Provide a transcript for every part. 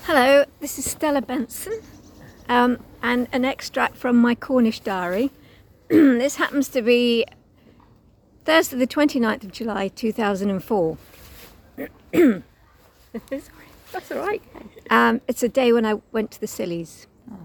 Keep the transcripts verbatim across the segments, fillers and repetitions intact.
Hello, this is Stella Benson um, and an extract from my Cornish diary. This happens to be Thursday the twenty-ninth of July two thousand four. That's all right. Um, it's a day when I went to the Sillies.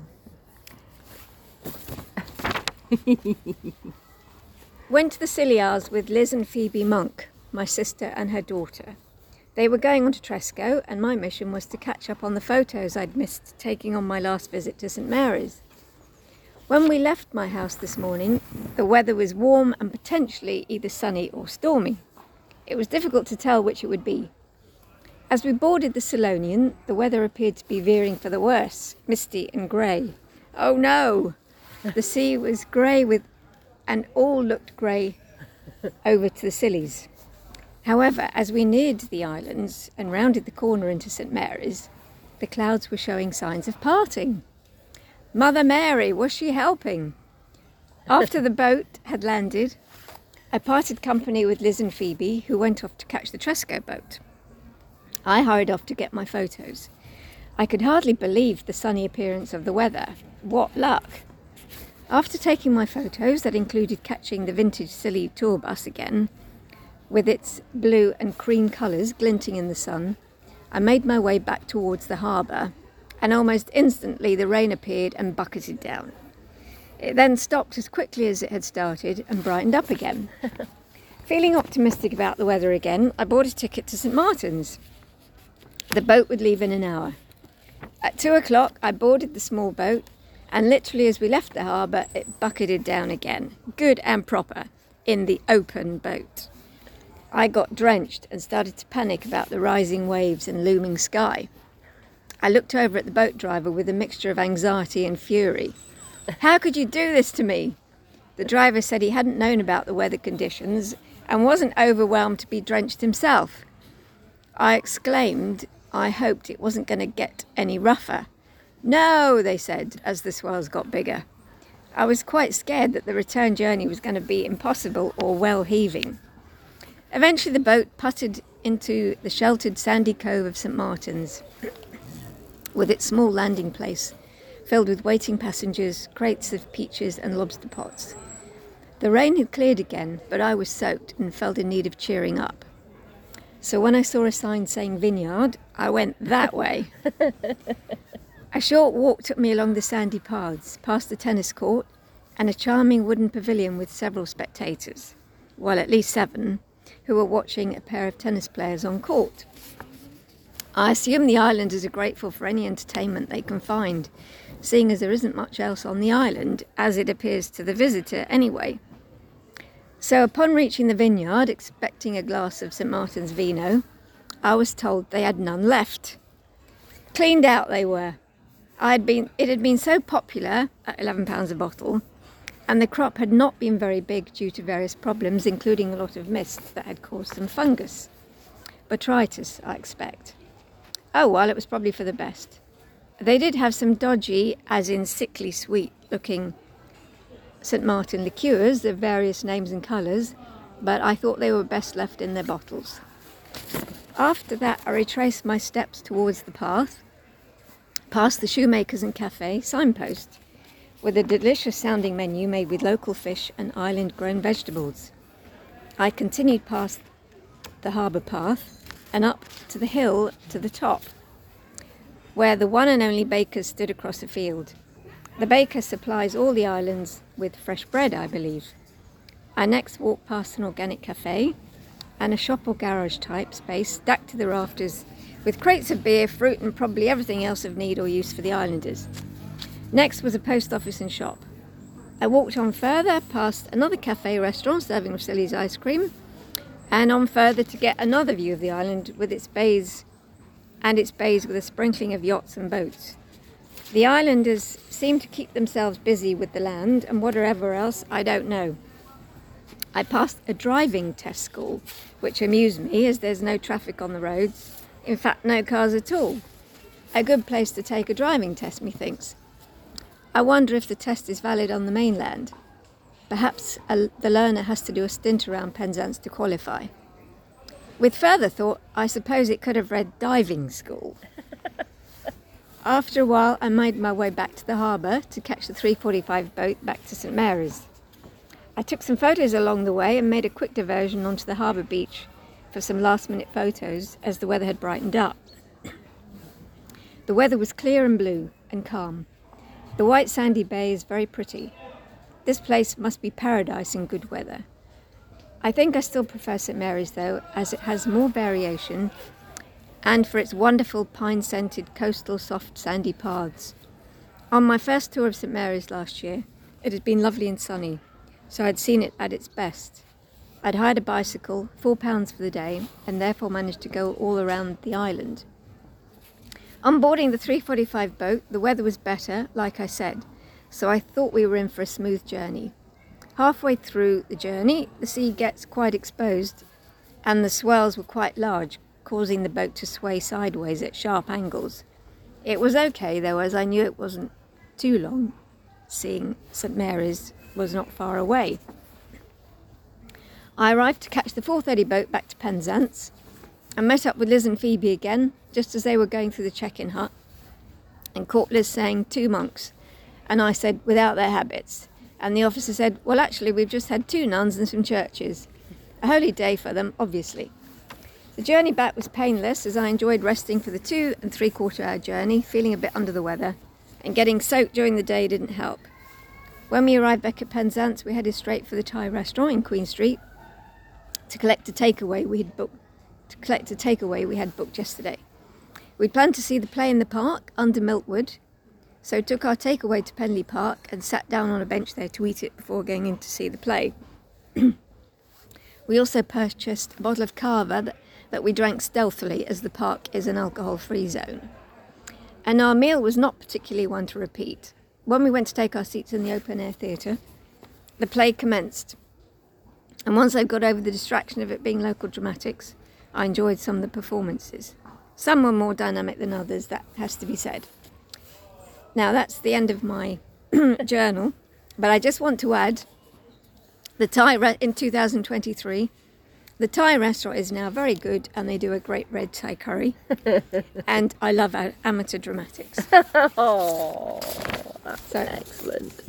Went to the Silliars with Liz and Phoebe Monk, my sister and her daughter. They were going on to Tresco, and my mission was to catch up on the photos I'd missed taking on my last visit to St Mary's. When we left my house this morning, the weather was warm and potentially either sunny or stormy. It was difficult to tell which it would be. As we boarded the Selonian, the weather appeared to be veering for the worse, misty and grey. Oh no! The sea was grey with, and all looked grey over to the Sillies. However, as we neared the islands and rounded the corner into St Mary's, the clouds were showing signs of parting. Mother Mary, was she helping? After the boat had landed, I parted company with Liz and Phoebe, who went off to catch the Tresco boat. I hurried off to get my photos. I could hardly believe the sunny appearance of the weather. What luck! After taking my photos, that included catching the vintage Silly tour bus again, with its blue and cream colours glinting in the sun, I made my way back towards the harbour, and almost instantly the rain appeared and bucketed down. It then stopped as quickly as it had started and brightened up again. Feeling optimistic about the weather again, I bought a ticket to St Martin's. The boat would leave in an hour. At two o'clock I boarded the small boat, and literally as we left the harbour it bucketed down again, good and proper, in the open boat. I got drenched and started to panic about the rising waves and looming sky. I looked over at the boat driver with a mixture of anxiety and fury. How could you do this to me? The driver said he hadn't known about the weather conditions and wasn't overwhelmed to be drenched himself. I exclaimed I hoped it wasn't going to get any rougher. No, they said, as the swells got bigger. I was quite scared that the return journey was going to be impossible or well heaving. Eventually the boat putted into the sheltered sandy cove of St Martin's, with its small landing place filled with waiting passengers, crates of peaches and lobster pots. The rain had cleared again, but I was soaked and felt in need of cheering up. So when I saw a sign saying vineyard, I went that way. A short walk took me along the sandy paths, past the tennis court and a charming wooden pavilion with several spectators, well, at least seven, who were watching a pair of tennis players on court. I assume the islanders are grateful for any entertainment they can find, seeing as there isn't much else on the island, as it appears to the visitor anyway. So upon reaching the vineyard, expecting a glass of St Martin's vino, I was told they had none left. Cleaned out they were. I had been, it had been so popular at eleven pounds a bottle, and the crop had not been very big due to various problems, including a lot of mist that had caused some fungus. Botrytis, I expect. Oh well, it was probably for the best. They did have some dodgy, as in sickly sweet looking St Martin liqueurs of various names and colours, but I thought they were best left in their bottles. After that I retraced my steps towards the path, past the Shoemakers and Cafe signpost, with a delicious sounding menu made with local fish and island grown vegetables. I continued past the harbour path and up to the hill to the top, where the one and only baker stood across a field. The baker supplies all the islands with fresh bread, I believe. I next walked past an organic cafe and a shop or garage type space stacked to the rafters with crates of beer, fruit and probably everything else of need or use for the islanders. Next was a post office and shop. I walked on further past another cafe restaurant serving Silly's ice cream, and on further to get another view of the island with its bays and its bays with a sprinkling of yachts and boats. The islanders seem to keep themselves busy with the land and whatever else, I don't know. I passed a driving test school, which amused me as there's no traffic on the roads, in fact no cars at all. A good place to take a driving test, methinks. I wonder if the test is valid on the mainland. Perhaps a, the learner has to do a stint around Penzance to qualify. With further thought, I suppose it could have read diving school. After a while, I made my way back to the harbour to catch the three forty-five boat back to St Mary's. I took some photos along the way and made a quick diversion onto the harbour beach for some last-minute photos as the weather had brightened up. The weather was clear and blue and calm. The white sandy bay is very pretty. This place must be paradise in good weather. I think I still prefer St Mary's though, as it has more variation and for its wonderful pine-scented coastal soft sandy paths. On my first tour of St Mary's last year, it had been lovely and sunny, so I'd seen it at its best. I'd hired a bicycle, four pounds for the day, and therefore managed to go all around the island. On boarding the three forty-five boat, the weather was better, like I said, so I thought we were in for a smooth journey. Halfway through the journey, the sea gets quite exposed, and the swells were quite large, causing the boat to sway sideways at sharp angles. It was okay though, as I knew it wasn't too long, seeing St Mary's was not far away. I arrived to catch the four thirty boat back to Penzance and met up with Liz and Phoebe again just as they were going through the check-in hut, and caught Liz saying two monks, and I said without their habits, and the officer said, well actually we've just had two nuns and some churches. A holy day for them, obviously. The journey back was painless as I enjoyed resting for the two and three quarter hour journey, feeling a bit under the weather, and getting soaked during the day didn't help. When we arrived back at Penzance, we headed straight for the Thai restaurant in Queen Street to collect a takeaway we had booked. To collect a takeaway we had booked yesterday. We'd planned to see the play in the park under Milkwood, so took our takeaway to Penley Park and sat down on a bench there to eat it before going in to see the play. We also purchased a bottle of Cava that, that we drank stealthily as the park is an alcohol-free zone. And our meal was not particularly one to repeat. When we went to take our seats in the open-air theatre, the play commenced. And once I got over the distraction of it being local dramatics, I enjoyed some of the performances. Some were more dynamic than others, that has to be said. Now that's the end of my journal, but I just want to add, the Thai re- in two thousand twenty-three, the Thai restaurant is now very good and they do a great red Thai curry. And I love amateur dramatics. Oh, that's So, excellent.